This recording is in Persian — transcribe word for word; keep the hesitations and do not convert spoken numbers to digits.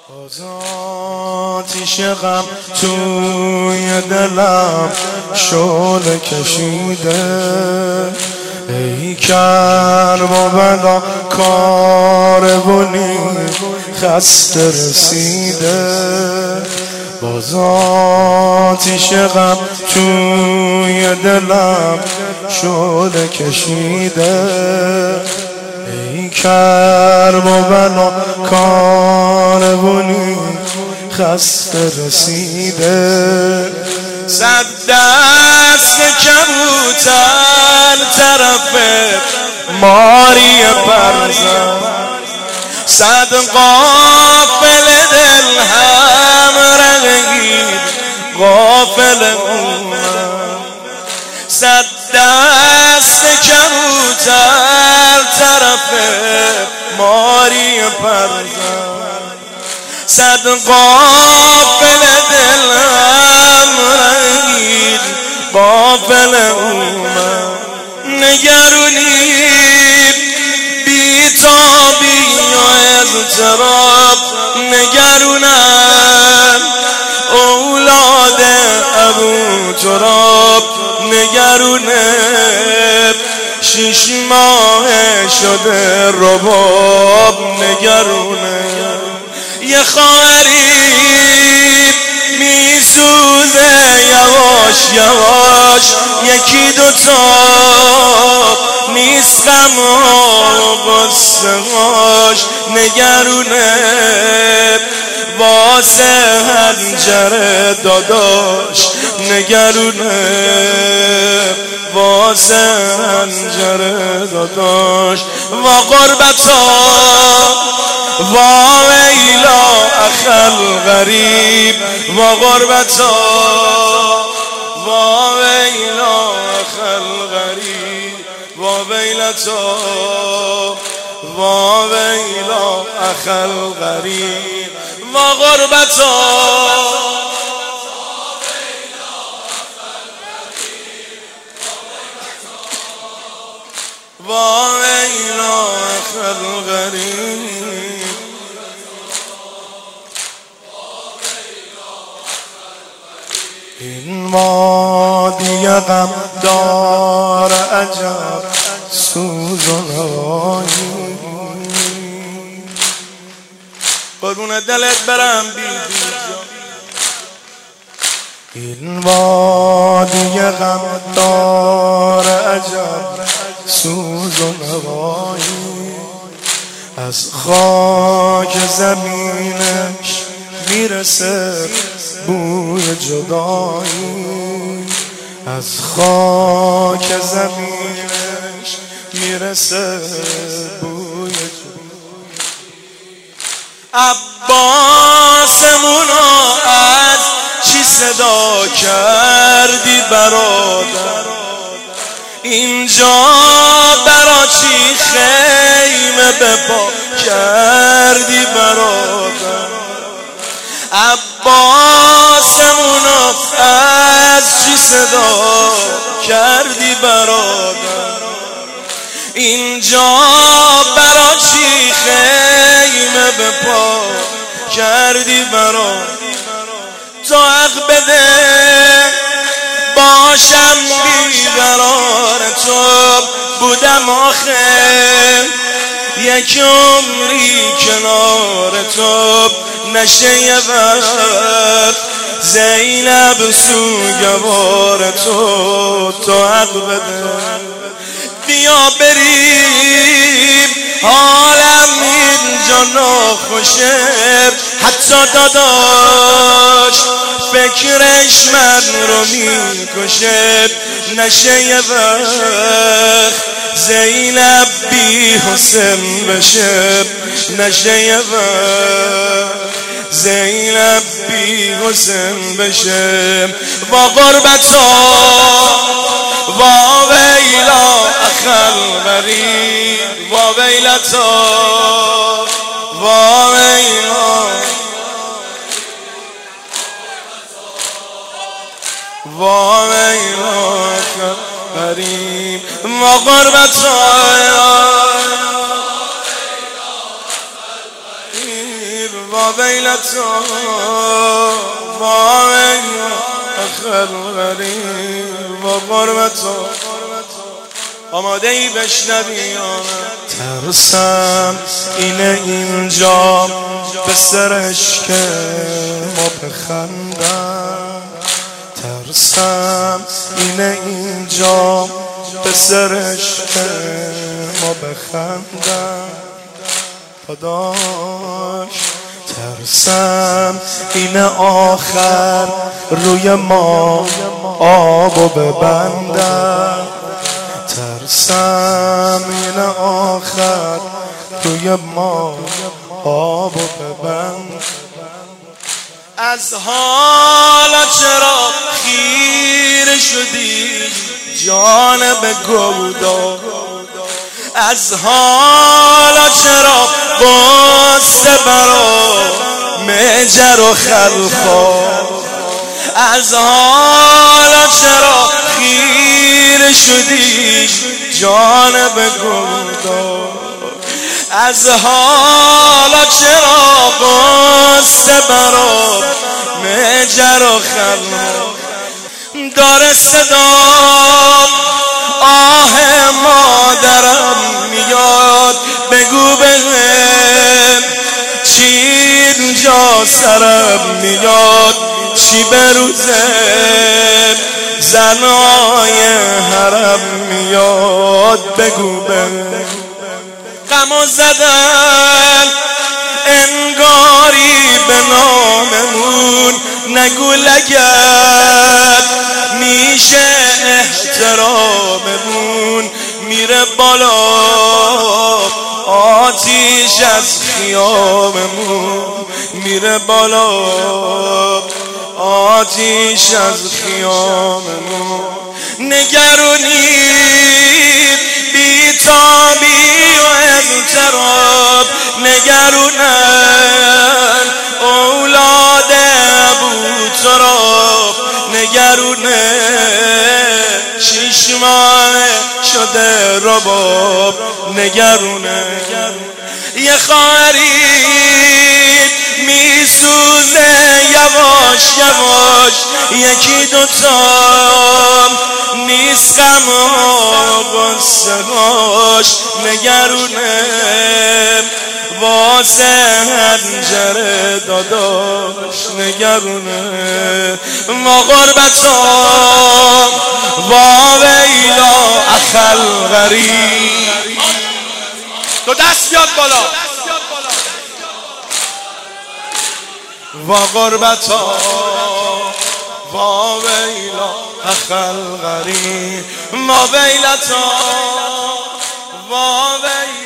باز آتیش غم توی دلم شعله کشیده، ای کرب و بلا کاروانی خسته رسیده. باز آتیش غم توی دلم شعله کشیده، ای کرب و بلا کاروانی خسته رسیده. صد دست کبوتر طرف ماری پرزن، صد قافل دل هم رنگید غافل اومد. صد دست کبوتر طرف ماری پرزن، صد قافل دل هم رنگید غافل اومد. نگرونی بیتابی و اضطراب نگرونن اولاد ابو تراب، نگرونه شش ماه شده رباب، نگرونه یه خواهری میسوزه یواش یواش، یکی دوتا نیست غمها و غصه هاش، نگرونه واسه هنجره داداش، نگرونه واسه هنجره داداش. و غربتا و ویلا اخل غریب، و غربتا و ویلا اخل غریب، و ویلتا و ویلا اخل غریب، و غربتا و ویلا اخل غریب. این وادی غم دار عجب سوز و نوایی، قربون دلت برم بی بی جا. این وادی غم دار عجب سوز و نوایی، از خاک زمینش میرسه بوی جدایی، از خاک زمینش میرسه بوی جدایی. عباسمونو از چی صدا کردی برادر، اینجا برا چی خیمه بپا کردی برادر. عباسمونو از چی صدا کردی برادر، اینجا برا چی خیمه بپا کردی برادر. تو حق بده باشم بیقرار تو بودم آخر، یک عمری کنار تو نشه یه وقت زینب سوگوار تو. تو حق بده بیا بریم حالم اینجا ناخوشه، حتی داداش فکرش من رو میکشه. نشه یه وقت زینب بی حسن بشه، نشه یه وقت زینب بی حسن بشه. و غربتا و ویلا اخل غریب، و ویلتا و ویلا و ویلا اخل غریب، و غربتا و ویلتا و ویلا اخل غریب و غربتا. آماده ای بشنوی ترسم اینه اینجا به سرش که ما بخندم، ترسم اینه اینجا به سرش که ما بخندم پداش. ترسم اینه آخر روی ما آبو ببندم، ترسم اینه آخر روی ما آبو ببند. از حالا چرا خیره شدی جانب گودا، از حالا چرا قصه برا مجر و خلخا، از حالا چرا خیره شدی جانب گودا، از حالا چرا قصه برا مجر و خلخا. داره صدا آه مادرم میاد، بگو بهم چی اینجا سرم میاد، چی بروزم زنای حرم میاد، بگو بهم. غمو زدن انگاری به ناممون، نگو لگد میشه احتراممون میره بالا آتیش از خیاممون، میره بالا آتیش از خیاممون. نگرونید بیتابی و اضطراب، نگرونن اولاد ابوتراب، نگرونه شیش ماه شده رباب، نگرونه یه خواهری میسوزه یواش یواش، یکی دوتا نیست غم و غصه هاش، نگرونه واسه هنجره داداش، نگرونه ما غربتا و ویلا اخل غریب. تو دست بیاد بالا. و غربتا و ویلا اخل غریب، ما ویلتا و ویلا